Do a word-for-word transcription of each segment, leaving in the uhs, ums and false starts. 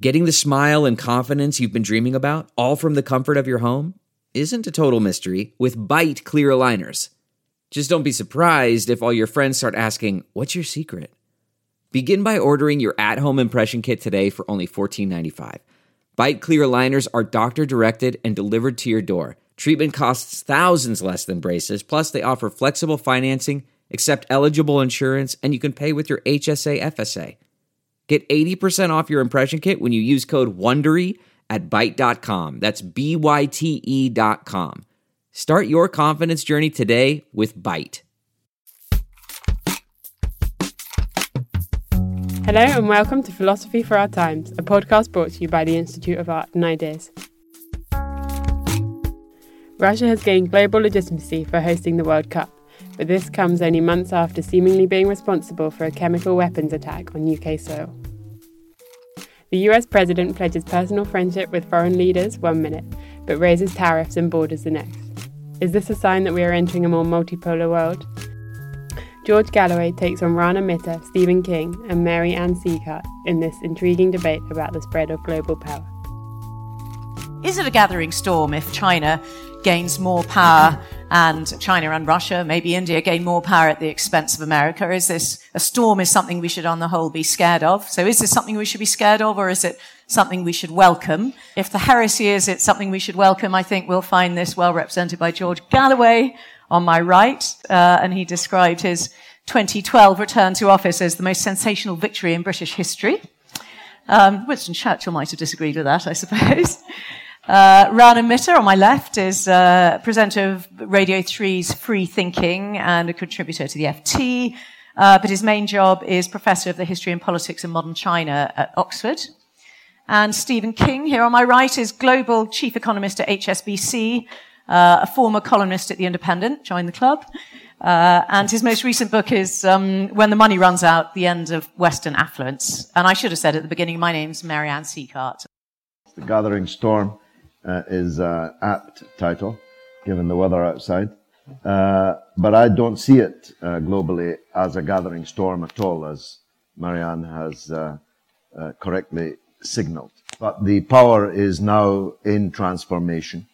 Getting the smile and confidence you've been dreaming about, all from the comfort of your home, isn't a total mystery with Byte clear aligners. Just don't be surprised if all your friends start asking, "What's your secret?" Begin by ordering your at-home impression kit today for only fourteen ninety-five. Byte clear aligners are doctor-directed and delivered to your door. Treatment costs thousands less than braces, plus they offer flexible financing, accept eligible insurance, and you can pay with your H S A F S A. Get eighty percent off your impression kit when you use code WONDERY at byte dot com. That's B Y T E dot com. Start your confidence journey today with Byte. Hello and welcome to Philosophy for Our Times, a podcast brought to you by the Institute of Art and Ideas. Russia has gained global legitimacy for hosting the World Cup, but this comes only months after seemingly being responsible for a chemical weapons attack on U K soil. The U S president pledges personal friendship with foreign leaders one minute, but raises tariffs and borders the next. Is this a sign that we are entering a more multipolar world? George Galloway takes on Rana Mitter, Stephen King, and Mary Ann Sieghart in this intriguing debate about the spread of global power. Is it a gathering storm if China gains more power and China and Russia, maybe India, gain more power at the expense of America? Is this a storm is something we should on the whole be scared of? So is this something we should be scared of, or is it something we should welcome? If the heresy is it's something we should welcome, I think we'll find this well represented by George Galloway on my right, uh, and he described his twenty twelve return to office as the most sensational victory in British history. Um, Winston Churchill might have disagreed with that, I suppose. Uh, Rana Mitter, on my left, is uh, presenter of Radio three's Free Thinking and a contributor to the F T, uh, but his main job is Professor of the History and Politics of Modern China at Oxford. And Stephen King, here on my right, is Global Chief Economist at H S B C, uh, a former columnist at The Independent, joined the club, uh, and his most recent book is um, When the Money Runs Out, The End of Western Affluence. And I should have said at the beginning, my name's Mary Ann Sieghart. The Gathering Storm Uh, is an apt title, given the weather outside. Uh, but I don't see it uh, globally as a gathering storm at all, as Marianne has uh, uh, correctly signaled. But the power is now in transformation.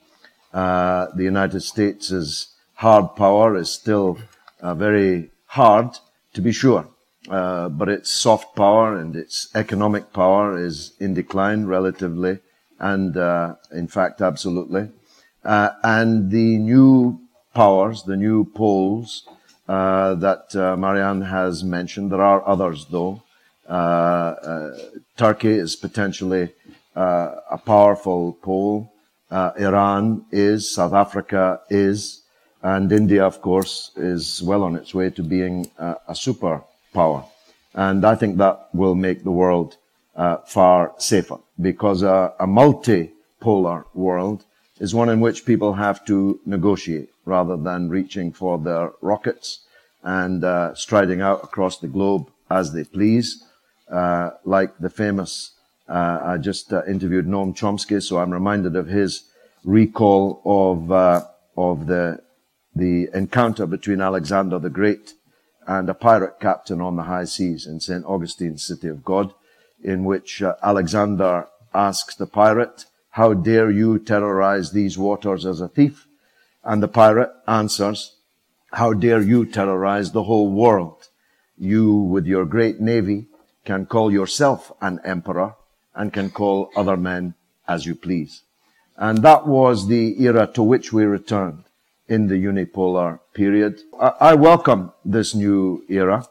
Uh, the United States' hard power is still uh, very hard, to be sure. Uh, but its soft power and its economic power is in decline relatively, and uh, in fact, absolutely. Uh, and the new powers, the new poles uh, that uh, Marianne has mentioned, there are others though. Uh, uh, Turkey is potentially uh, a powerful pole. Uh, Iran is, South Africa is, and India, of course, is well on its way to being uh, a superpower. And I think that will make the world Uh, far safer, because uh, a multipolar world is one in which people have to negotiate rather than reaching for their rockets and uh, striding out across the globe as they please, uh, like the famous, uh, I just uh, interviewed Noam Chomsky, so I'm reminded of his recall of uh, of the the encounter between Alexander the Great and a pirate captain on the high seas in Saint Augustine's City of God, in which uh, Alexander asks the pirate, "How dare you terrorize these waters as a thief?" And the pirate answers, "How dare you terrorize the whole world? You, with your great navy, can call yourself an emperor and can call other men as you please." And that was the era to which we returned in the unipolar period. I, I welcome this new era.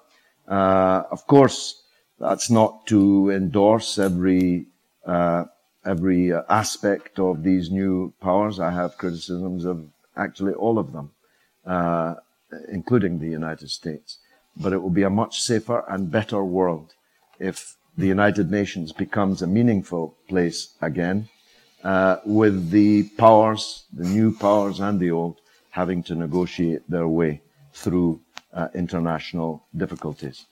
Uh, of course, that's not to endorse every uh, every uh, aspect of these new powers. I have criticisms of actually all of them, uh, including the United States. But it will be a much safer and better world if the United Nations becomes a meaningful place again, uh, with the powers, the new powers and the old, having to negotiate their way through uh, international difficulties.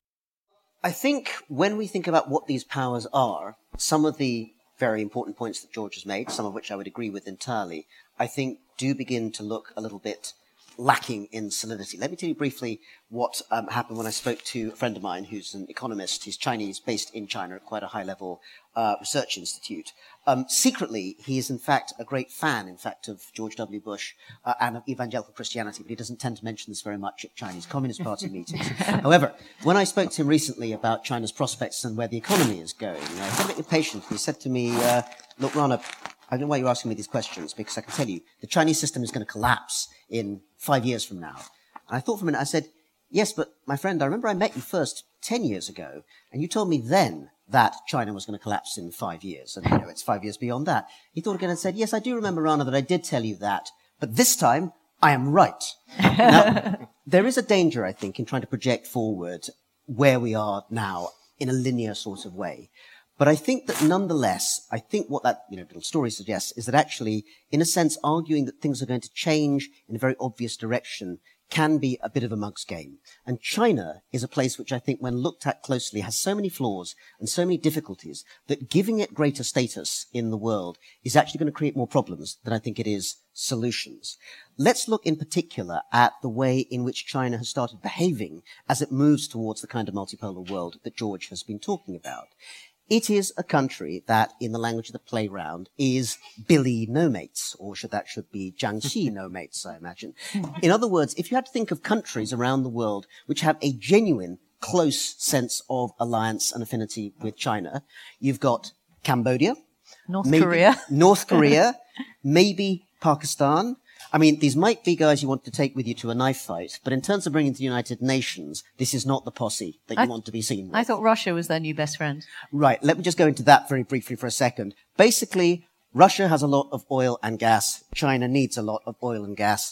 I think when we think about what these powers are, some of the very important points that George has made, some of which I would agree with entirely, I think do begin to look a little bit lacking in solidity. Let me tell you briefly what um, happened when I spoke to a friend of mine who's an economist. He's Chinese, based in China at quite a high-level uh, research institute. Um, secretly, he is in fact a great fan, in fact, of George W. Bush uh, and of evangelical Christianity, but he doesn't tend to mention this very much at Chinese Communist Party meetings. However, when I spoke to him recently about China's prospects and where the economy is going, uh, I got a bit impatient. He said to me, uh, look, Rana, I don't know why you're asking me these questions, because I can tell you the Chinese system is going to collapse in five years from now. And I thought for a minute, I said, yes, but my friend, I remember I met you first ten years ago, and you told me then that China was going to collapse in five years. And, you know, it's five years beyond that. He thought again and said, yes, I do remember, Rana, that I did tell you that, but this time I am right. Now, there is a danger, I think, in trying to project forward where we are now in a linear sort of way. But I think that nonetheless, I think what that, you know, little story suggests is that actually, in a sense, arguing that things are going to change in a very obvious direction can be a bit of a mug's game. And China is a place which I think, when looked at closely, has so many flaws and so many difficulties that giving it greater status in the world is actually going to create more problems than I think it is solutions. Let's look in particular at the way in which China has started behaving as it moves towards the kind of multipolar world that George has been talking about. It is a country that, in the language of the playground, is Billy no mates, or should that should be Jiangxi no mates, I imagine. In other words, if you had to think of countries around the world which have a genuine, close sense of alliance and affinity with China, you've got Cambodia, North maybe Korea, North Korea, maybe Pakistan. I mean, these might be guys you want to take with you to a knife fight, but in terms of bringing to the United Nations, this is not the posse that you I, want to be seen with. I thought Russia was their new best friend. Right, let me just go into that very briefly for a second. Basically, Russia has a lot of oil and gas. China needs a lot of oil and gas.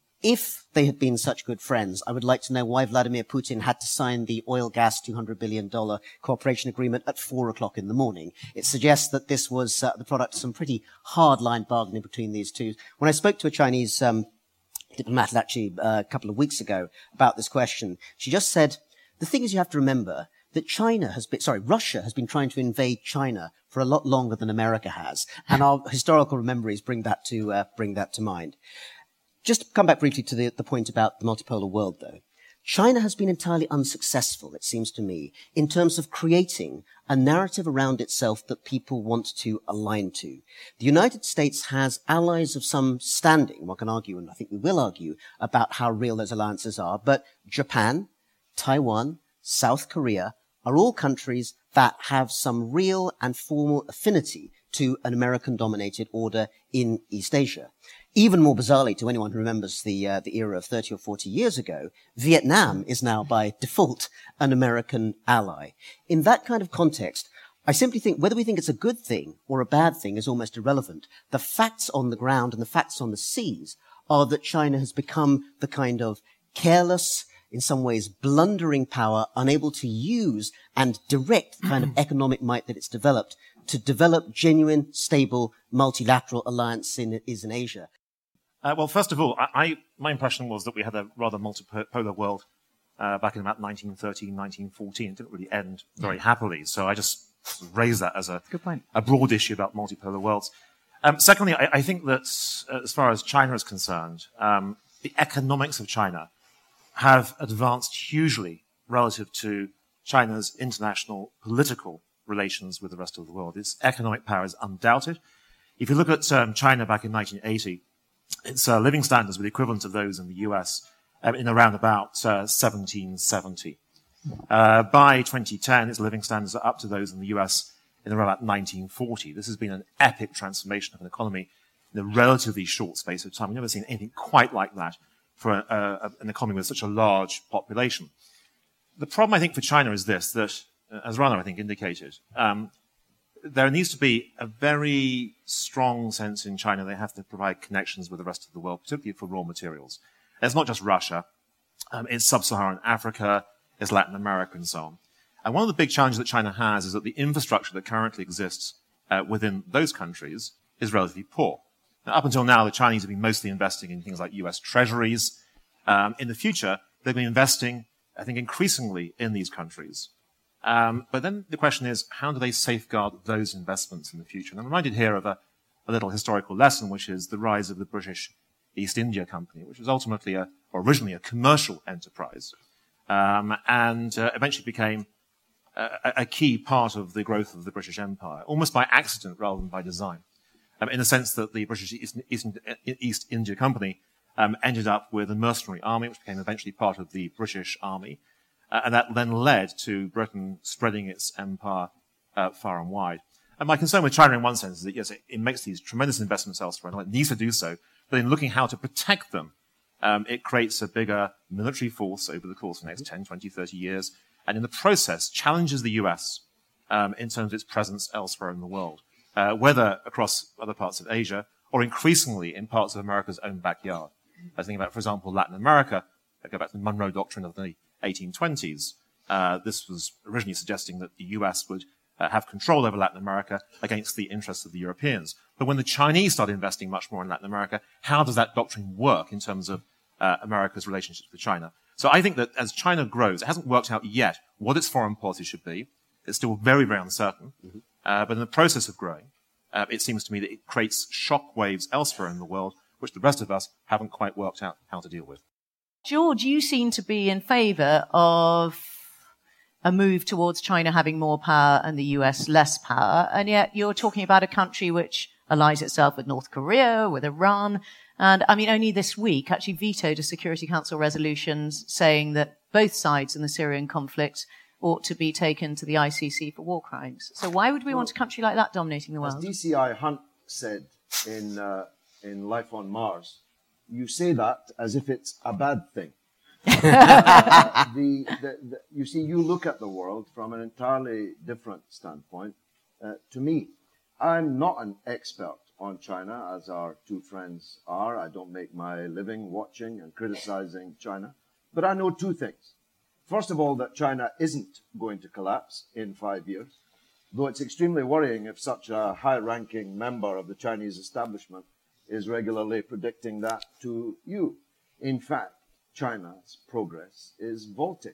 If they had been such good friends, I would like to know why Vladimir Putin had to sign the oil gas two hundred billion dollars cooperation agreement at four o'clock in the morning. It suggests that this was uh, the product of some pretty hard-line bargaining between these two. When I spoke to a Chinese um, diplomat actually uh, a couple of weeks ago about this question, she just said, the thing is you have to remember that China has been, sorry, Russia has been trying to invade China for a lot longer than America has. And our historical memories bring that to, uh, bring that to mind. Just to come back briefly to the, the point about the multipolar world, though. China has been entirely unsuccessful, it seems to me, in terms of creating a narrative around itself that people want to align to. The United States has allies of some standing. One can argue, and I think we will argue, about how real those alliances are, but Japan, Taiwan, South Korea are all countries that have some real and formal affinity to an American-dominated order in East Asia. Even more bizarrely, to anyone who remembers the uh, the era of thirty or forty years ago, Vietnam is now by default an American ally. In that kind of context, I simply think whether we think it's a good thing or a bad thing is almost irrelevant. The facts on the ground and the facts on the seas are that China has become the kind of careless, in some ways blundering power, unable to use and direct the kind of economic might that it's developed to develop genuine, stable, multilateral alliance in, is in Asia. Uh, well, first of all, I, I, my impression was that we had a rather multipolar world uh, back in about nineteen thirteen, nineteen fourteen. It didn't really end very happily, so I just raised that as a, Good point. a broad issue about multipolar worlds. Um, secondly, I, I think that uh, as far as China is concerned, um, the economics of China have advanced hugely relative to China's international political relations with the rest of the world. Its economic power is undoubted. If you look at um, China back in nineteen eighty, its uh, living standards were the equivalent of those in the U S um, in around about uh, seventeen seventy. Uh, by twenty ten, its living standards are up to those in the U S in around about nineteen forty. This has been an epic transformation of an economy in a relatively short space of time. We've never seen anything quite like that for a, a, an economy with such a large population. The problem, I think, for China is this, that, as Rana, I think, indicated, um, there needs to be a very strong sense in China they have to provide connections with the rest of the world, particularly for raw materials. And it's not just Russia. Um, it's sub-Saharan Africa, it's Latin America, and so on. And one of the big challenges that China has is that the infrastructure that currently exists uh, within those countries is relatively poor. Now, up until now, the Chinese have been mostly investing in things like U S treasuries. Um, in the future, they've been investing, I think, increasingly in these countries. Um, but then the question is, how do they safeguard those investments in the future? And I'm reminded here of a, a little historical lesson, which is the rise of the British East India Company, which was ultimately a, or originally a commercial enterprise, um, and uh, eventually became a, a key part of the growth of the British Empire, almost by accident rather than by design, um, in the sense that the British East, East, East India Company um, ended up with a mercenary army, which became eventually part of the British Army, uh, and that then led to Britain spreading its empire uh, far and wide. And my concern with China in one sense is that, yes, it, it makes these tremendous investments elsewhere, and it needs to do so, but in looking how to protect them, um, it creates a bigger military force over the course of the next ten, twenty, thirty years, and in the process challenges the U S um, in terms of its presence elsewhere in the world, uh, whether across other parts of Asia or increasingly in parts of America's own backyard. I think about, for example, Latin America. I go back to the Monroe Doctrine of the eighteen twenties. Uh, this was originally suggesting that the U S would uh, have control over Latin America against the interests of the Europeans. But when the Chinese started investing much more in Latin America, how does that doctrine work in terms of uh, America's relationships with China? So I think that as China grows, it hasn't worked out yet what its foreign policy should be. It's still very, very uncertain. Mm-hmm. Uh, but in the process of growing, uh, it seems to me that it creates shock waves elsewhere in the world, which the rest of us haven't quite worked out how to deal with. George, you seem to be in favour of a move towards China having more power and the U S less power, and yet you're talking about a country which allies itself with North Korea, with Iran, and I mean, only this week actually vetoed a Security Council resolution saying that both sides in the Syrian conflict ought to be taken to the I C C for war crimes. So why would we well, want a country like that dominating the world? As D C I Hunt said in uh, in Life on Mars, you say that as if it's a bad thing. uh, the, the, the, you see, you look at the world from an entirely different standpoint. Uh, to me, I'm not an expert on China, as our two friends are. I don't make my living watching and criticizing China. But I know two things. First of all, that China isn't going to collapse in five years, though it's extremely worrying if such a high-ranking member of the Chinese establishment is regularly predicting that to you. In fact, China's progress is vaulting,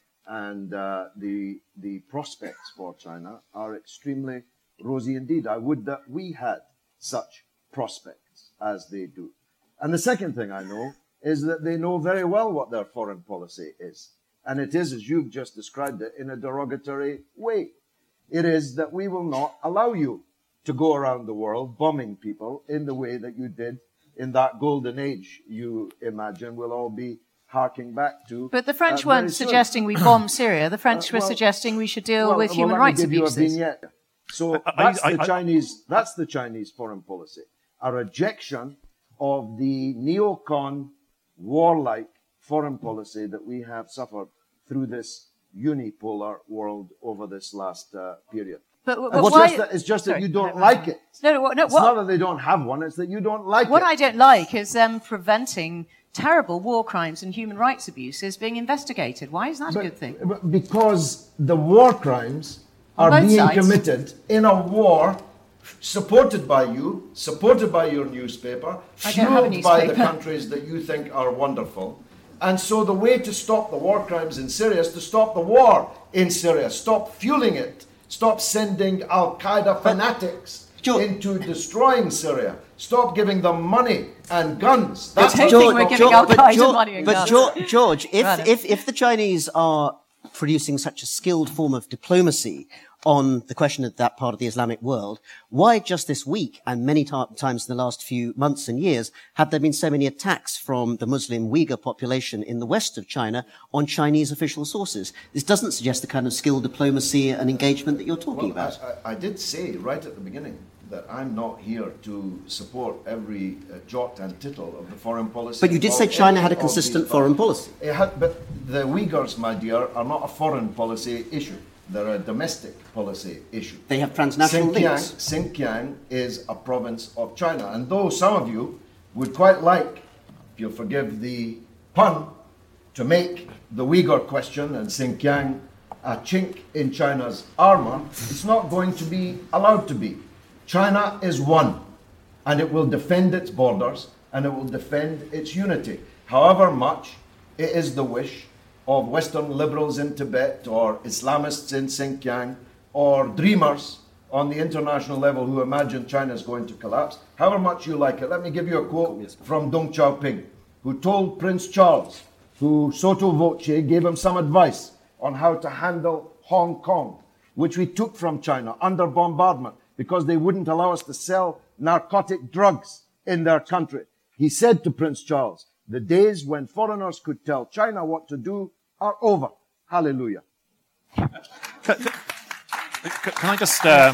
and uh, the the prospects for China are extremely rosy indeed. I would that we had such prospects as they do. And the second thing I know is that they know very well what their foreign policy is, and it is, as you've just described it, in a derogatory way. It is that we will not allow you to go around the world bombing people in the way that you did in that golden age you imagine we'll all be harking back to. But the French uh, weren't suggesting we bomb Syria. The French uh, well, were suggesting we should deal well, with well, human let rights me give abuses. You a vignette. So I, that's I, the I, Chinese. That's the Chinese foreign policy. A rejection of the neocon, warlike foreign policy that we have suffered through this unipolar world over this last uh, period. But, but it's, why, just that, it's just sorry, that you don't no, like it. No, no, no. It's what, not that they don't have one, it's that you don't like what it. What I don't like is them preventing terrible war crimes and human rights abuses being investigated. Why is that but, a good thing? But because the war crimes are both being sides. committed in a war supported by you, supported by your newspaper, I don't have a fueled by the newspaper. countries that you think are wonderful. And so the way to stop the war crimes in Syria is to stop the war in Syria, stop fueling it, stop sending Al-Qaeda fanatics George, into destroying Syria, stop giving them money and guns. I That's don't how think we're giving Al-Qaeda money and but guns. George, George if, Right. if, if the Chinese are producing such a skilled form of diplomacy on the question of that part of the Islamic world, why just this week and many t- times in the last few months and years have there been so many attacks from the Muslim Uyghur population in the west of China on Chinese official sources? This doesn't suggest the kind of skilled diplomacy and engagement that you're talking Well, about. I, I, I did say right at the beginning that I'm not here to support every uh, jot and tittle of the foreign policy. But you did of say China any had a of consistent the- foreign policy. It had, but the Uyghurs, my dear, are not a foreign policy issue. They're a domestic policy issue. They have transnational Xinjiang, links. Xinjiang is a province of China. And though some of you would quite like, if you'll forgive the pun, to make the Uyghur question and Xinjiang a chink in China's armor, it's not going to be allowed to be. China is one, and it will defend its borders, and it will defend its unity. However much it is the wish of Western liberals in Tibet, or Islamists in Xinjiang, or dreamers on the international level who imagine China is going to collapse, however much you like it. Let me give you a quote from Deng Xiaoping, who told Prince Charles, who sotto voce gave him some advice on how to handle Hong Kong, which we took from China under bombardment because they wouldn't allow us to sell narcotic drugs in their country. He said to Prince Charles, the days when foreigners could tell China what to do are over. Hallelujah. Can, can I just... Um,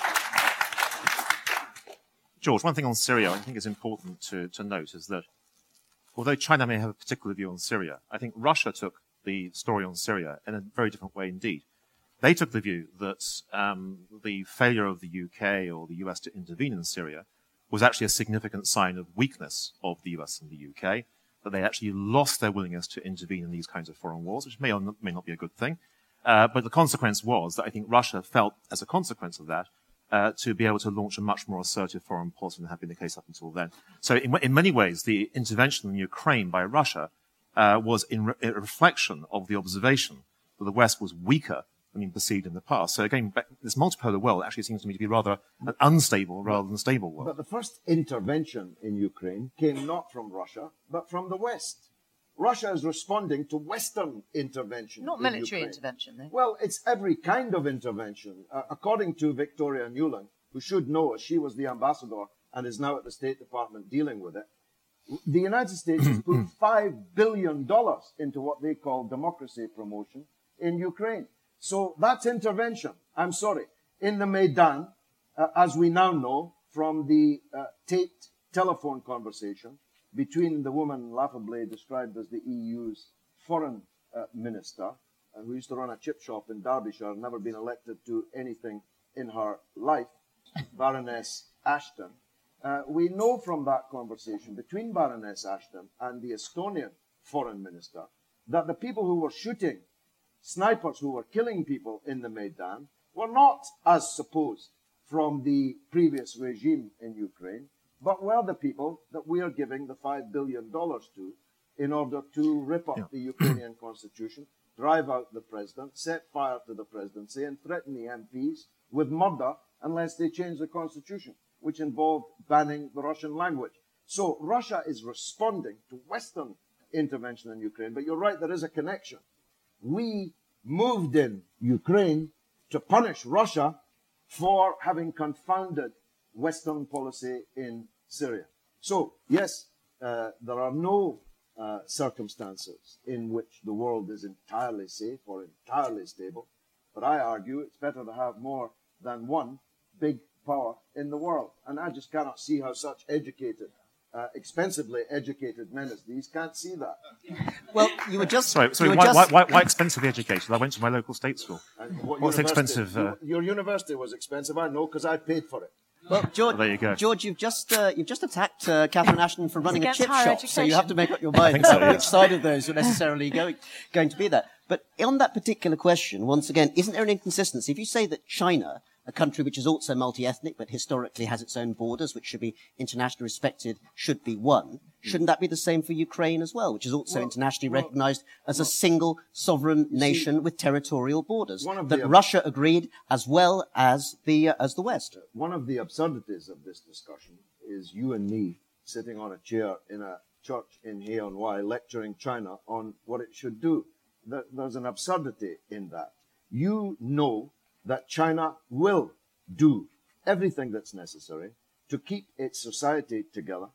George, one thing on Syria I think is important to, to note is that although China may have a particular view on Syria, I think Russia took the story on Syria in a very different way indeed. They took the view that um, the failure of the U K or the U S to intervene in Syria was actually a significant sign of weakness of the U S and the U K, that they actually lost their willingness to intervene in these kinds of foreign wars, which may or not, may not be a good thing. Uh, but the consequence was that I think Russia felt, as a consequence of that, uh, to be able to launch a much more assertive foreign policy than had been the case up until then. So in, in many ways, the intervention in Ukraine by Russia uh, was in re- a reflection of the observation that the West was weaker than been perceived in the past. So again, this multipolar world actually seems to me to be rather an unstable rather than stable world. But the first intervention in Ukraine came not from Russia, but from the West. Russia is responding to Western intervention. Not in military Ukraine. intervention, though. Well, it's every kind of intervention. Uh, according to Victoria Nuland, who should know as she was the ambassador and is now at the State Department dealing with it, the United States has put five billion dollars into what they call democracy promotion in Ukraine. So that's intervention. I'm sorry. In the Maidan, uh, as we now know from the uh, taped telephone conversation between the woman laughably described as the E U's foreign uh, minister, uh, who used to run a chip shop in Derbyshire, never been elected to anything in her life, Baroness Ashton. Uh, we know from that conversation between Baroness Ashton and the Estonian foreign minister that the people who were shooting, snipers who were killing people in the Maidan, were not, as supposed, from the previous regime in Ukraine, but were the people that we are giving the five billion dollars to in order to rip up yeah. the Ukrainian constitution, drive out the president, set fire to the presidency, and threaten the M Ps with murder unless they change the constitution, which involved banning the Russian language. So Russia is responding to Western intervention in Ukraine, but you're right, there is a connection. We moved in Ukraine to punish Russia for having confounded Western policy in Syria. So, yes, uh, there are no uh, circumstances in which the world is entirely safe or entirely stable, but I argue it's better to have more than one big power in the world. And I just cannot see how such educated, uh, expensively educated men as these can't see that. Well, you were just... Sorry, sorry were why, just... why, why, why expensively educated? I went to my local state school. What What's expensive? Uh... Your university was expensive, I know, because I paid for it. Well, George, well, there you go. George, you've just uh, you've just attacked uh, Catherine Ashton for running a chip shop, education. so you have to make up your mind so, yeah. which side of those are necessarily going going to be there. But on that particular question, once again, isn't there an inconsistency? If you say that China, a country which is also multi-ethnic but historically has its own borders, which should be internationally respected, should be one, shouldn't that be the same for Ukraine as well, which is also well, internationally well, recognized as well, a single sovereign see, nation with territorial borders? That the, Russia agreed as well as the uh, as the West. One of the absurdities of this discussion is you and me sitting on a chair in a church in Haeunwai lecturing China on what it should do. There's an absurdity in that. You know that China will do everything that's necessary to keep its society together,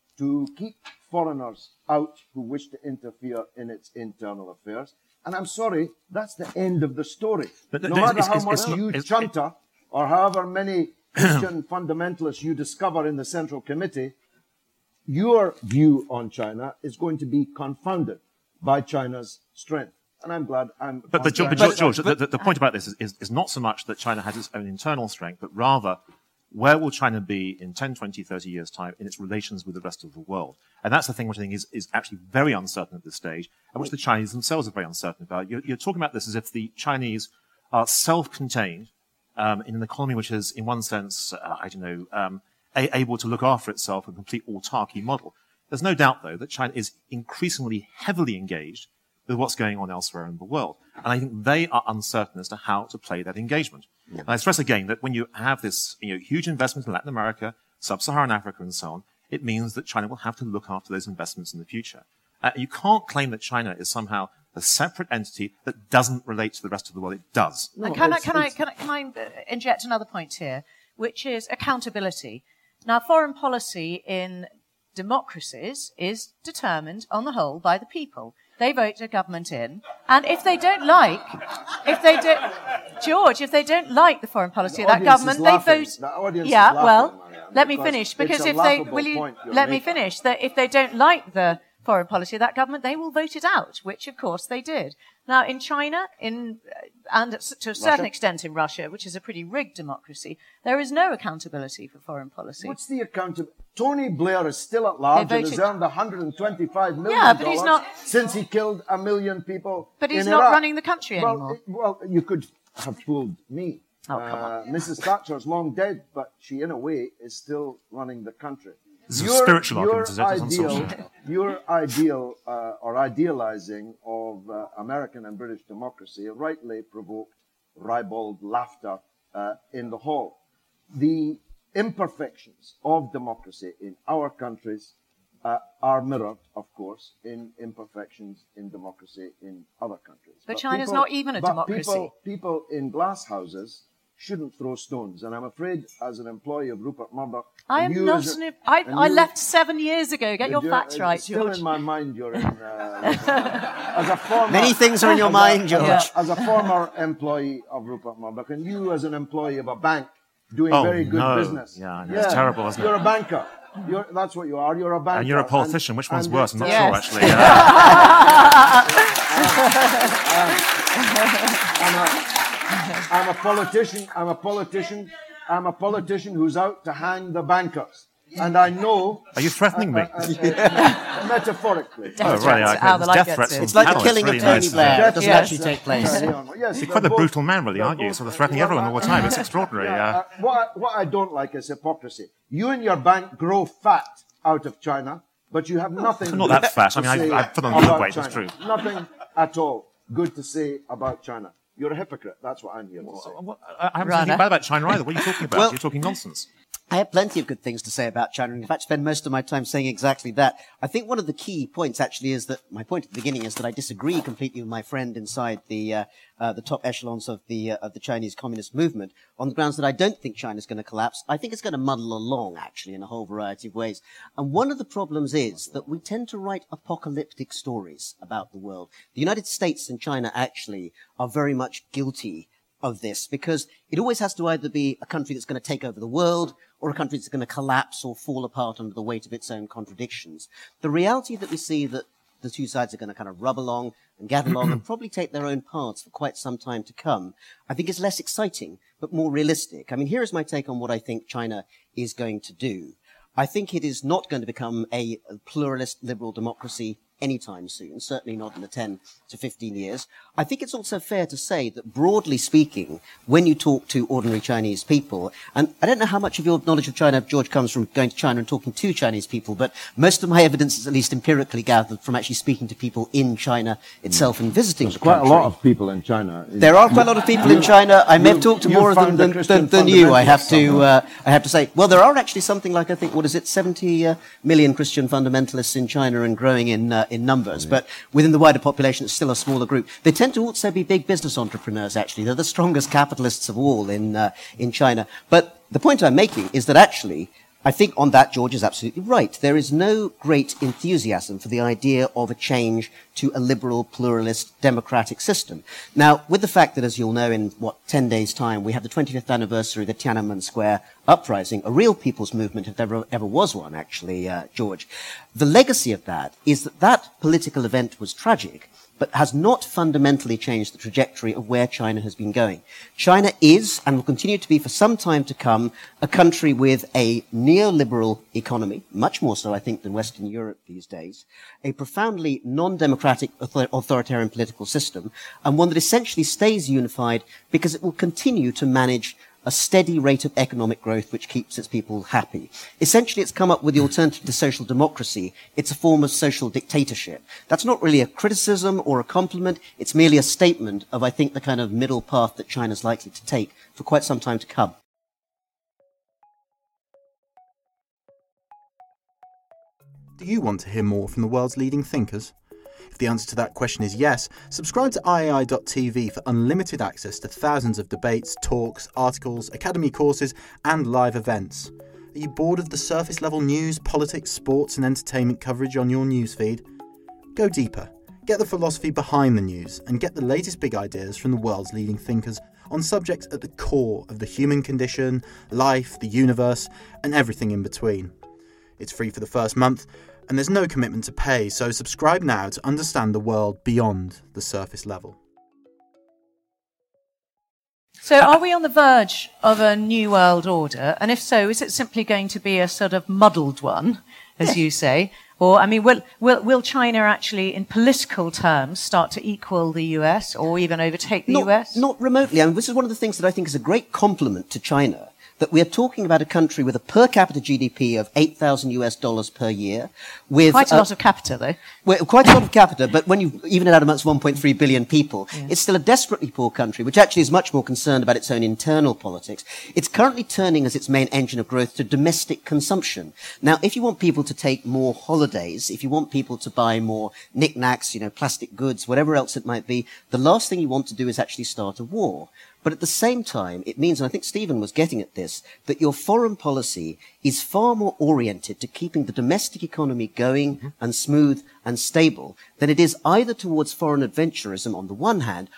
to keep foreigners out who wish to interfere in its internal affairs. And I'm sorry, that's the end of the story. But no it's, matter it's, how it's, much it's, you it's, chunter, or however many Christian fundamentalists you discover in the Central Committee, your view on China is going to be confounded by China's strength. And I'm glad I'm... But, but, I'm but George, George the, the, the point about this is, is, is not so much that China has its own internal strength, but rather where will China be in ten, twenty, thirty years' time in its relations with the rest of the world? And that's the thing which I think is, is actually very uncertain at this stage, and which the Chinese themselves are very uncertain about. You're, you're talking about this as if the Chinese are self-contained um, in an economy which is, in one sense, uh, I don't know, um, a, able to look after itself, a complete autarky model. There's no doubt, though, that China is increasingly heavily engaged with what's going on elsewhere in the world. And I think they are uncertain as to how to play that engagement. And I stress again that when you have this you know, huge investment in Latin America, sub-Saharan Africa, and so on, it means that China will have to look after those investments in the future. Uh, you can't claim that China is somehow a separate entity that doesn't relate to the rest of the world. It does. No, can, I, can, I, can, I, can I inject another point here, which is accountability? Now, foreign policy in democracies is determined, on the whole, by the people. They vote a government in, and if they don't like, if they don't, George, if they don't like the foreign policy the of that government, they vote. The yeah, laughing, well, Marianne, let me finish, because if they will you let me finish that if they don't like the foreign policy of that government, they will vote it out, which of course they did. Now, in China, in and to a certain Russia? extent in Russia, which is a pretty rigged democracy, there is no accountability for foreign policy. What's the accountability? Tony Blair is still at large and has voted- earned one hundred twenty-five million Yeah, but he's not- since he killed a million people. But he's in not Iraq. running the country well, anymore. it- well, you could have fooled me. Oh, come on. Uh, Missus Thatcher's long dead, but she, in a way, is still running the country. This is a spiritual argument, is it? It's ideal, unsocial. your ideal uh, or idealizing of uh, American and British democracy rightly provoked ribald laughter uh, in the hall. The imperfections of democracy in our countries uh, are mirrored, of course, in imperfections in democracy in other countries. But China's people- not even a but democracy. People, people in glass houses shouldn't throw stones. And I'm afraid, as an employee of Rupert Murdoch, I and am you not as a- an. I, and I you- left seven years ago. Get your you're- facts it's right, Still George. in my mind, you're in. Uh, as a former, Many things are in your as mind, a, George. As a, as a former employee of Rupert Murdoch, and you as an employee of a bank doing Oh, very good no. business. Yeah, no, it's terrible, isn't it? You're a banker. You're, that's what you are. You're a banker. And you're a politician. Which one's and worse? I'm not Yes. sure, actually. Yeah. I'm a, I'm a politician. I'm a politician. I'm a politician who's out to hang the bankers. And I know. Are you threatening me? uh, uh, uh, metaphorically. Oh, right, yeah, okay. How the There's light death gets threats in. from It's like the panel. killing really of Tony nice, Blair. isn't It it? doesn't Yes. actually take place. Carry on. Yes, You're quite a they're brutal both- man, really, aren't you? they're Sort of both- threatening everyone all the time. It's extraordinary. Yeah, Yeah. uh, what, I, what I don't like is hypocrisy. You and your bank grow fat out of China, but you have nothing. I'm not that fat. I to mean, I- say I put on about good weight, that's China. true. Nothing at all good to say about China. You're a hypocrite. That's what I'm here to say. What- I I haven't said Rana. anything bad about China either. What are you talking about? Well- You're talking nonsense. I have plenty of good things to say about China, and in fact spend most of my time saying exactly that. I think one of the key points actually is that, my point at the beginning is that I disagree completely with my friend inside the, uh, uh, the top echelons of the, uh, of the Chinese Communist movement on the grounds that I don't think China's going to collapse. I think it's going to muddle along actually in a whole variety of ways. And one of the problems is that we tend to write apocalyptic stories about the world. The United States and China actually are very much guilty of this, because it always has to either be a country that's going to take over the world or a country that's going to collapse or fall apart under the weight of its own contradictions. The reality that we see that the two sides are going to kind of rub along and gather along and probably take their own paths for quite some time to come, I think is less exciting, but more realistic. I mean, here is my take on what I think China is going to do. I think it is not going to become a pluralist liberal democracy anytime soon, certainly not in the ten to fifteen years. I think it's also fair to say that, broadly speaking, when you talk to ordinary Chinese people, and I don't know how much of your knowledge of China, George, comes from going to China and talking to Chinese people, but most of my evidence is at least empirically gathered from actually speaking to people in China itself and visiting the Quite country. a lot of people in China. There are quite a lot of people in China. I may have talked to you more of them found the than, Christian than, than you. I have fundamentalists to. somewhere. Uh, I have to say. Well, there are actually something like I think what is it, seventy uh, million Christian fundamentalists in China and growing in uh, in numbers. But within the wider population, it's still a smaller group. They tend to also be big business entrepreneurs. Actually, they're the strongest capitalists of all in uh, in China. But the point I'm making is that actually, I think on that, George is absolutely right. There is no great enthusiasm for the idea of a change to a liberal, pluralist, democratic system. Now, with the fact that, as you'll know, in, what, ten days' time, we have the twenty-fifth anniversary of the Tiananmen Square uprising, a real people's movement, if there ever, ever was one, actually, uh, George. The legacy of that is that that political event was tragic, but has not fundamentally changed the trajectory of where China has been going. China is, and will continue to be for some time to come, a country with a neoliberal economy, much more so, I think, than Western Europe these days, a profoundly non-democratic author- authoritarian political system, and one that essentially stays unified because it will continue to manage a steady rate of economic growth which keeps its people happy. Essentially, it's come up with the alternative to social democracy. It's a form of social dictatorship. That's not really a criticism or a compliment. It's merely a statement of, I think, the kind of middle path that China's likely to take for quite some time to come. Do you want to hear more from the world's leading thinkers? If the answer to that question is yes, subscribe to I A I dot T V for unlimited access to thousands of debates, talks, articles, academy courses, and live events. Are you bored of the surface level news, politics, sports, and entertainment coverage on your newsfeed? Go deeper. Get the philosophy behind the news and get the latest big ideas from the world's leading thinkers on subjects at the core of the human condition, life, the universe, and everything in between. It's free for the first month, and there's no commitment to pay, so subscribe now to understand the world beyond the surface level. So are we on the verge of a new world order? And if so, is it simply going to be a sort of muddled one, as you say? Or, I mean, will, will, will China actually, in political terms, start to equal the U S or even overtake the not, U S? Not remotely. I mean, this is one of the things that I think is a great compliment to China, that we are talking about a country with a per capita G D P of eight thousand US dollars per year. With quite a uh, lot of capita, though. Well, quite a lot of capita, but when you even it out amongst one point three billion people, yeah. It's still a desperately poor country, which actually is much more concerned about its own internal politics. It's currently turning as its main engine of growth to domestic consumption. Now, if you want people to take more holidays, if you want people to buy more knickknacks, you know, plastic goods, whatever else it might be, the last thing you want to do is actually start a war. But at the same time, it means, and I think Stephen was getting at this, that your foreign policy is far more oriented to keeping the domestic economy going mm-hmm. and smooth and stable than it is either towards foreign adventurism on the one hand,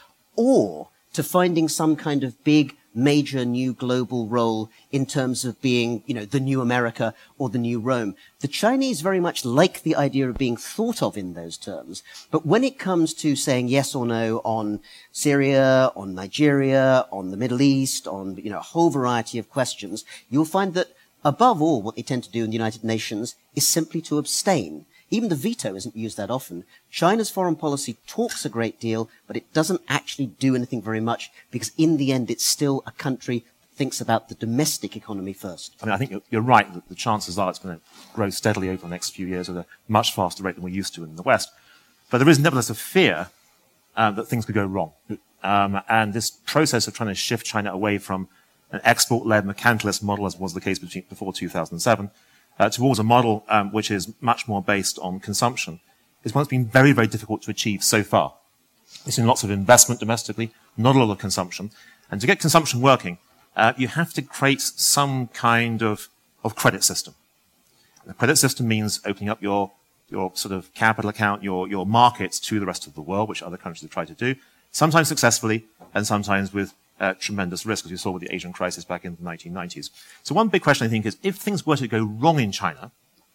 or to finding some kind of big, major new global role in terms of being, you know, the new America or the new Rome. The Chinese very much like the idea of being thought of in those terms. But when it comes to saying yes or no on Syria, on Nigeria, on the Middle East, on, you know, a whole variety of questions, you'll find that above all, what they tend to do in the United Nations is simply to abstain. Even the veto isn't used that often. China's foreign policy talks a great deal, but it doesn't actually do anything very much because in the end it's still a country that thinks about the domestic economy first. I mean, I think you're, you're right that the chances are it's going to grow steadily over the next few years at a much faster rate than we're used to in the West. But there is nevertheless a fear uh, that things could go wrong. Um, and this process of trying to shift China away from an export-led mercantilist model, as was the case between, before two thousand seven, Uh, towards a model um, which is much more based on consumption, is one that's been very, very difficult to achieve so far. We've seen lots of investment domestically, not a lot of consumption. And to get consumption working, uh, you have to create some kind of, of credit system. And the credit system means opening up your, your sort of capital account, your, your markets to the rest of the world, which other countries have tried to do, sometimes successfully and sometimes with Uh, tremendous risk, as you saw with the Asian crisis back in the nineteen nineties. So one big question, I think, is if things were to go wrong in China,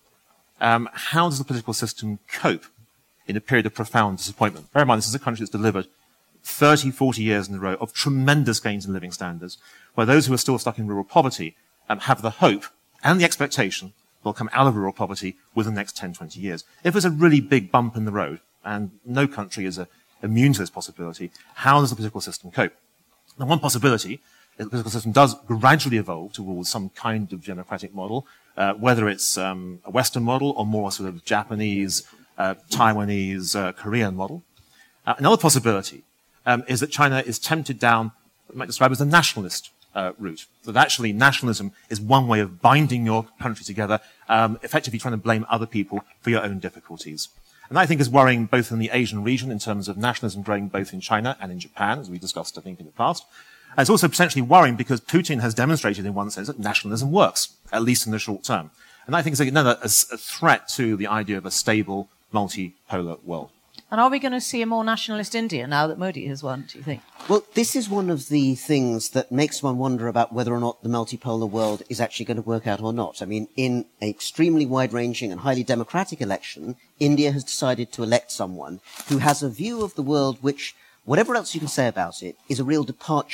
um, how does the political system cope in a period of profound disappointment? Bear in mind, this is a country that's delivered thirty, forty years in a row of tremendous gains in living standards, where those who are still stuck in rural poverty um, have the hope and the expectation they'll come out of rural poverty within the next ten, twenty years. If there's a really big bump in the road, and no country is uh, immune to this possibility, how does the political system cope? Now, one possibility is the political system does gradually evolve towards some kind of democratic model, uh, whether it's um, a Western model or more sort of Japanese, uh, Taiwanese, uh, Korean model. Uh, another possibility um, is that China is tempted down what you might describe as a nationalist uh, route. That actually nationalism is one way of binding your country together, um, effectively trying to blame other people for your own difficulties. And that, I think, is worrying both in the Asian region in terms of nationalism growing both in China and in Japan, as we discussed, I think, in the past. And it's also potentially worrying because Putin has demonstrated in one sense that nationalism works, at least in the short term. And I think it's another a, a threat to the idea of a stable, multipolar world. And are we going to see a more nationalist India now that Modi has won, do you think? Well, this is one of the things that makes one wonder about whether or not the multipolar world is actually going to work out or not. I mean, in an extremely wide-ranging and highly democratic election, India has decided to elect someone who has a view of the world which, whatever else you can say about it, is a real departure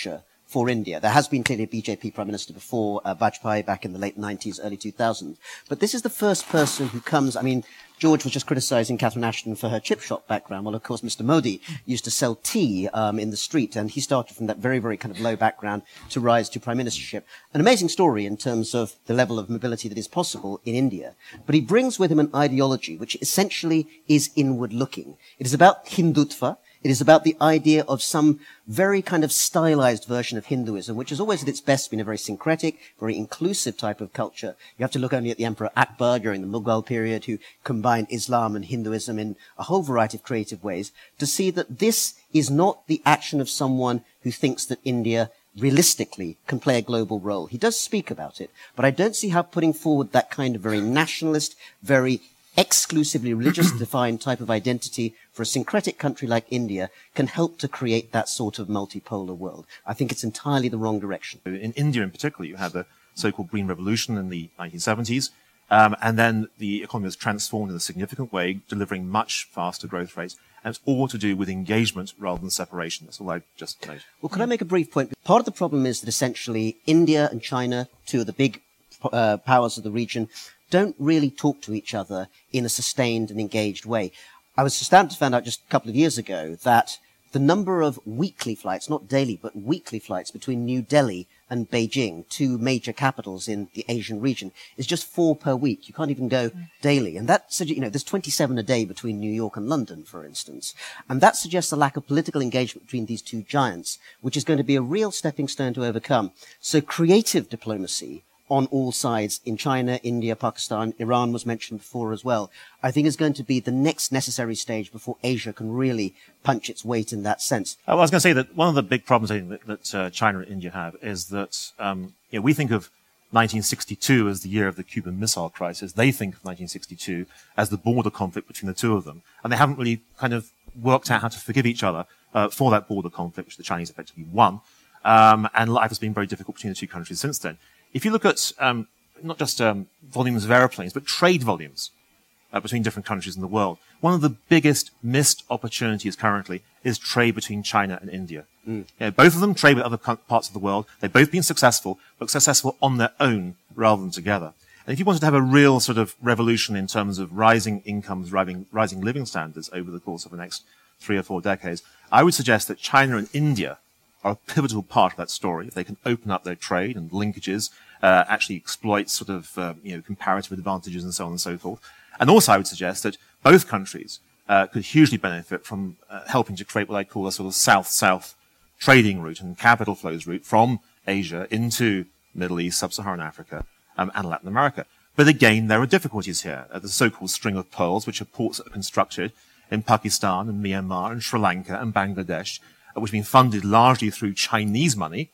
for India. There has been clearly a B J P Prime Minister before, uh, Vajpayee back in the late nineties, early two thousands. But this is the first person who comes, I mean, George was just criticizing Catherine Ashton for her chip shop background. Well, of course, Mister Modi used to sell tea um, in the street, and he started from that very, very kind of low background to rise to prime ministership. An amazing story in terms of the level of mobility that is possible in India. But he brings with him an ideology which essentially is inward-looking. It is about Hindutva. It is about the idea of some very kind of stylized version of Hinduism, which has always at its best been a very syncretic, very inclusive type of culture. You have to look only at the Emperor Akbar during the Mughal period, who combined Islam and Hinduism in a whole variety of creative ways, to see that this is not the action of someone who thinks that India realistically can play a global role. He does speak about it, but I don't see how putting forward that kind of very nationalist, very exclusively religious defined type of identity for a syncretic country like India can help to create that sort of multipolar world. I think it's entirely the wrong direction. In India in particular, you had the so-called Green Revolution in the nineteen seventies, um, and then the economy was transformed in a significant way, delivering much faster growth rates. And it's all to do with engagement rather than separation. That's all I just noted. Well, could I make a brief point? Part of the problem is that essentially India and China, two of the big uh, powers of the region, don't really talk to each other in a sustained and engaged way. I was astounded to find out just a couple of years ago that the number of weekly flights, not daily, but weekly flights between New Delhi and Beijing, two major capitals in the Asian region, is just four per week. You can't even go daily. And that, you know, there's twenty-seven a day between New York and London, for instance. And that suggests a lack of political engagement between these two giants, which is going to be a real stepping stone to overcome. So creative diplomacy on all sides in China, India, Pakistan, Iran was mentioned before as well, I think is going to be the next necessary stage before Asia can really punch its weight in that sense. I was going to say that one of the big problems I think that, that uh, China and India have is that um, you know, we think of nineteen sixty-two as the year of the Cuban Missile Crisis. They think of nineteen sixty-two as the border conflict between the two of them. And they haven't really kind of worked out how to forgive each other uh, for that border conflict, which the Chinese effectively won. Um, and life has been very difficult between the two countries since then. If you look at um, not just um, volumes of aeroplanes, but trade volumes uh, between different countries in the world, one of the biggest missed opportunities currently is trade between China and India. Mm. You know, both of them trade with other co- parts of the world. They've both been successful, but successful on their own rather than together. And if you wanted to have a real sort of revolution in terms of rising incomes, rising, rising living standards over the course of the next three or four decades, I would suggest that China and India are a pivotal part of that story. If they can open up their trade and linkages, uh, actually exploit sort of, uh, you know, comparative advantages and so on and so forth. And also I would suggest that both countries uh, could hugely benefit from uh, helping to create what I call a sort of south-south trading route and capital flows route from Asia into Middle East, Sub-Saharan Africa, um, and Latin America. But again, there are difficulties here. Uh, the so-called string of pearls, which are ports that are constructed in Pakistan and Myanmar and Sri Lanka and Bangladesh, which have been funded largely through Chinese money,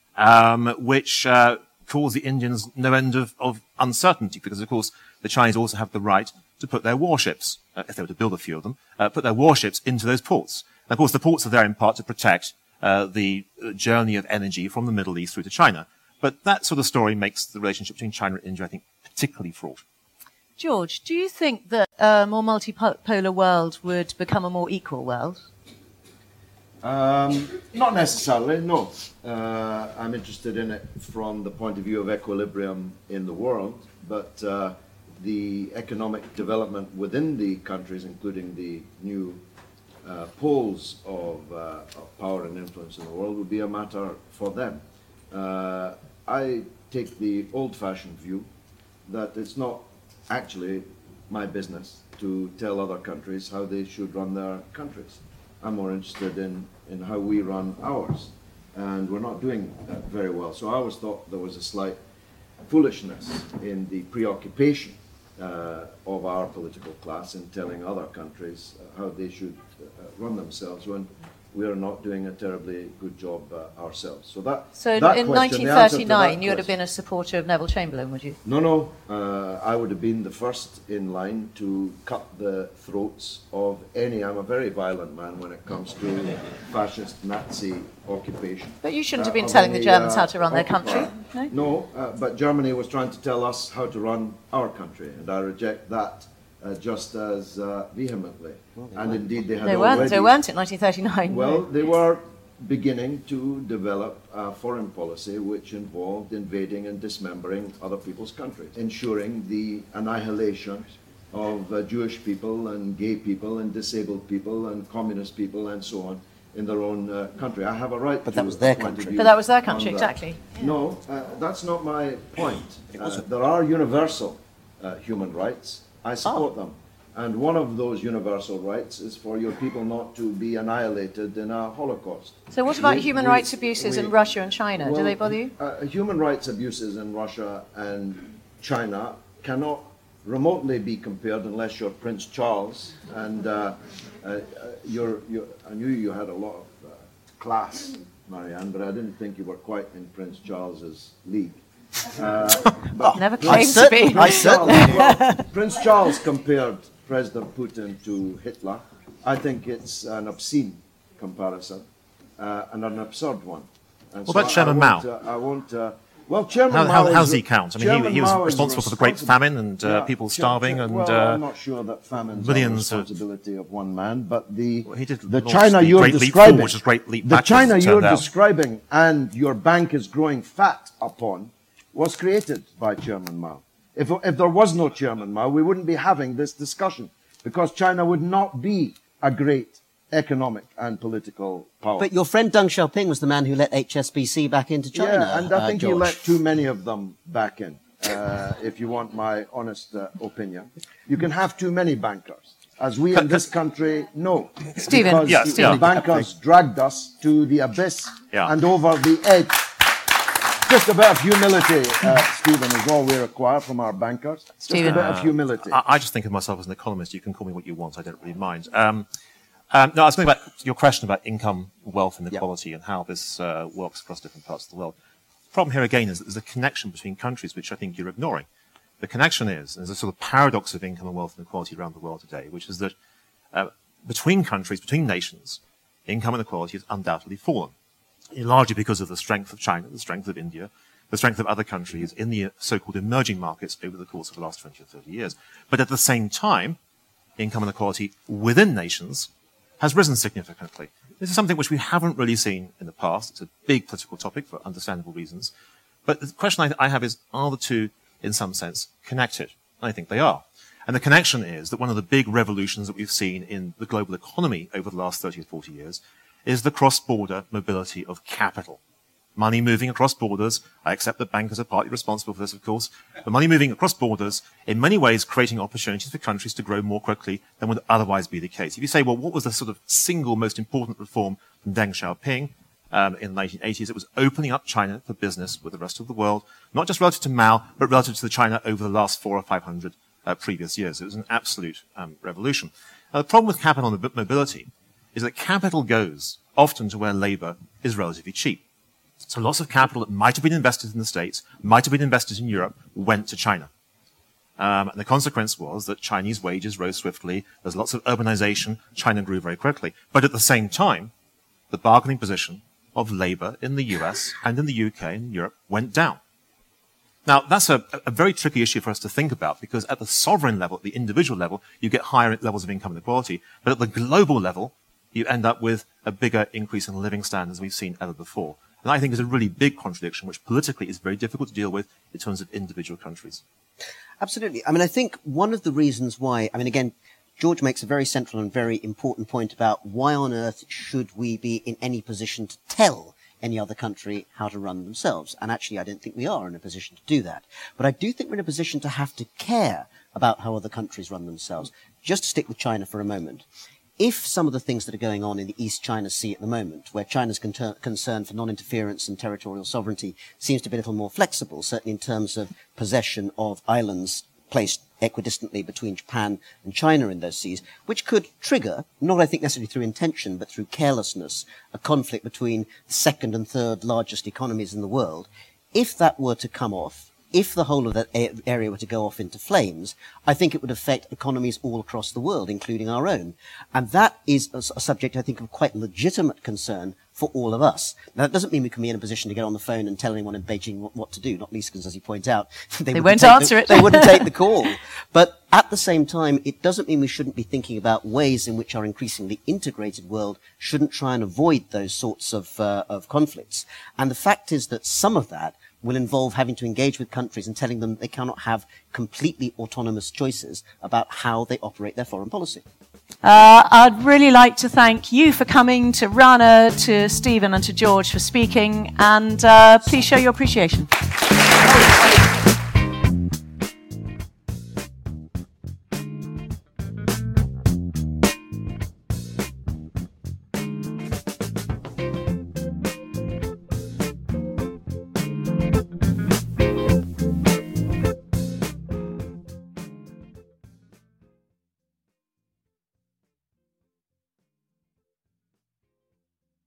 um, which uh, cause the Indians no end of, of uncertainty, because, of course, the Chinese also have the right to put their warships, uh, if they were to build a few of them, uh, put their warships into those ports. And, of course, the ports are there in part to protect uh, the journey of energy from the Middle East through to China. But that sort of story makes the relationship between China and India, I think, particularly fraught. George, do you think that a more multipolar world would become a more equal world? Um, not necessarily, no. Uh, I'm interested in it from the point of view of equilibrium in the world, but uh, the economic development within the countries, including the new uh, poles of, uh, of power and influence in the world, would be a matter for them. Uh, I take the old-fashioned view that it's not actually my business to tell other countries how they should run their countries. I'm more interested in, in how we run ours, and we're not doing that very well. So I always thought there was a slight foolishness in the preoccupation uh, of our political class in telling other countries uh, how they should uh, run themselves when we are not doing a terribly good job uh, ourselves. So that So that in question, nineteen thirty-nine, you would have been a supporter of Neville Chamberlain, would you? No, no. Uh, I would have been the first in line to cut the throats of any. I'm a very violent man when it comes to fascist Nazi occupation. But you shouldn't uh, have been of telling the any, Germans uh, how to run their occupier. country, no? No, uh, but Germany was trying to tell us how to run our country, and I reject that uh, just as uh, vehemently. Well, and indeed, they had They already... weren't, they weren't in nineteen thirty-nine. Well, no. they were beginning to develop a foreign policy which involved invading and dismembering other people's countries, ensuring the annihilation of uh, Jewish people and gay people and disabled people and communist people and so on in their own uh, country. I have a right but to that was their a point of country. view But that was their country, on that. exactly. Yeah. No, uh, that's not my point. Uh, there are universal uh, human rights. I support Oh. them. And one of those universal rights is for your people not to be annihilated in a Holocaust. So what about We- human we- rights abuses we- in Russia and China? Do well, they bother you? Uh, human rights abuses in Russia and China cannot remotely be compared unless you're Prince Charles. And uh, uh, you're, you're, I knew you had a lot of uh, class, Marianne, but I didn't think you were quite in Prince Charles's league. Uh, but Never Prince- claimed to be. I certainly Charles, well, Prince Charles compared President Putin to Hitler. I think it's an obscene comparison uh, and an absurd one. And What about I- Chairman I won't, Mao? Uh, I won't. Uh, well, Chairman How, Mao. how, is how does re- he count? I mean, Chairman he, he was Mao is responsible for the Great responsible- Famine and uh, Yeah, people Chair- starving Chair- and well, uh, I'm not sure that famine's millions the of- responsibility of one man, but the Well, he did the launch China the you're Great Leap describing, Forward, which is Great Leap the Backwards, China it you're turned out. describing, and your bank is growing fat upon, was created by Chairman Mao. If, if there was no Chairman Mao, we wouldn't be having this discussion because China would not be a great economic and political power. But your friend Deng Xiaoping was the man who let H S B C back into China. Yeah, and I uh, think he George. let too many of them back in, uh, if you want my honest uh, opinion. You can have too many bankers, as we in this country know. Stephen. Because Yeah, the Stephen. bankers dragged us to the abyss Yeah. and over the edge. Just a bit of humility, uh, Stephen, is all we require from our bankers. Just Stephen. a bit of humility. I, I just think of myself as an economist. You can call me what you want. I don't really mind. Um, um, no, I was going back to your question about income, wealth, inequality, and how this uh, works across different parts of the world. The problem here again is that there's a connection between countries, which I think you're ignoring. The connection is, there's a sort of paradox of income and wealth inequality around the world today, which is that uh, between countries, between nations, income inequality has undoubtedly fallen, largely because of the strength of China, the strength of India, the strength of other countries in the so-called emerging markets over the course of the last twenty or thirty years. But at the same time, income inequality within nations has risen significantly. This is something which we haven't really seen in the past. It's a big political topic for understandable reasons. But the question I, I have is, are the two, in some sense, connected? I think they are. And the connection is that one of the big revolutions that we've seen in the global economy over the last thirty or forty years is the cross-border mobility of capital. Money moving across borders. I accept that bankers are partly responsible for this, of course. But money moving across borders, in many ways creating opportunities for countries to grow more quickly than would otherwise be the case. If you say, well, what was the sort of single most important reform from Deng Xiaoping um, in the nineteen eighties? It was opening up China for business with the rest of the world, not just relative to Mao, but relative to the China over the last four or five hundred uh, previous years. It was an absolute um, revolution. Now, the problem with capital mobility is that capital goes often to where labor is relatively cheap. So lots of capital that might have been invested in the States, might have been invested in Europe, went to China. Um, and the consequence was that Chinese wages rose swiftly. There's lots of urbanization. China grew very quickly. But at the same time, the bargaining position of labor in the U S and in the U K and Europe went down. Now, that's a, a very tricky issue for us to think about because at the sovereign level, at the individual level, you get higher levels of income inequality. But at the global level, you end up with a bigger increase in living standards we've seen ever before. And I think is a really big contradiction, which politically is very difficult to deal with in terms of individual countries. Absolutely. I mean, I think one of the reasons why, I mean, again, George makes a very central and very important point about why on earth should we be in any position to tell any other country how to run themselves. And actually, I don't think we are in a position to do that. But I do think we're in a position to have to care about how other countries run themselves. Just to stick with China for a moment. If some of the things that are going on in the East China Sea at the moment, where China's con- concern for non-interference and territorial sovereignty seems to be a little more flexible, certainly in terms of possession of islands placed equidistantly between Japan and China in those seas, which could trigger, not I think necessarily through intention, but through carelessness, a conflict between the second and third largest economies in the world. If that were to come off, if the whole of that area were to go off into flames, I think it would affect economies all across the world, including our own. And that is a, a subject, I think, of quite legitimate concern for all of us. Now, that doesn't mean we can be in a position to get on the phone and tell anyone in Beijing what, what to do, not least because, as you point out, they, They wouldn't won't take answer the, it. They wouldn't take the call. But at the same time, it doesn't mean we shouldn't be thinking about ways in which our increasingly integrated world shouldn't try and avoid those sorts of, uh, of conflicts. And the fact is that some of that will involve having to engage with countries and telling them they cannot have completely autonomous choices about how they operate their foreign policy. Uh, I'd really like to thank you for coming, to Rana, to Stephen and to George for speaking, and uh, please show your appreciation.